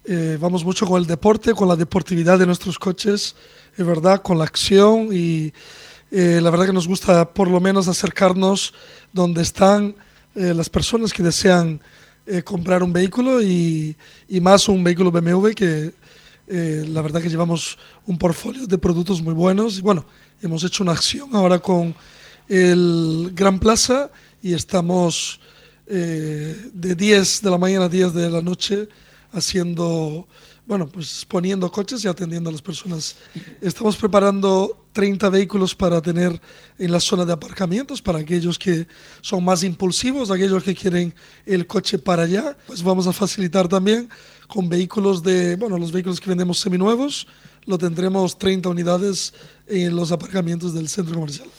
Vamos mucho con el deporte, con la deportividad de nuestros coches, es verdad, con la acción y la verdad que nos gusta por lo menos acercarnos donde están las personas que desean comprar un vehículo y más un vehículo BMW que la verdad que llevamos un portfolio de productos muy buenos y bueno, hemos hecho una acción ahora con el Gran Plaza y estamos de 10 de la mañana a 10 de la noche haciendo, bueno, pues poniendo coches y atendiendo a las personas. Estamos preparando 30 vehículos para tener en la zona de aparcamientos para aquellos que son más impulsivos, aquellos que quieren el coche para allá, pues vamos a facilitar también con vehículos bueno, los vehículos que vendemos seminuevos, lo tendremos 30 unidades en los aparcamientos del centro comercial.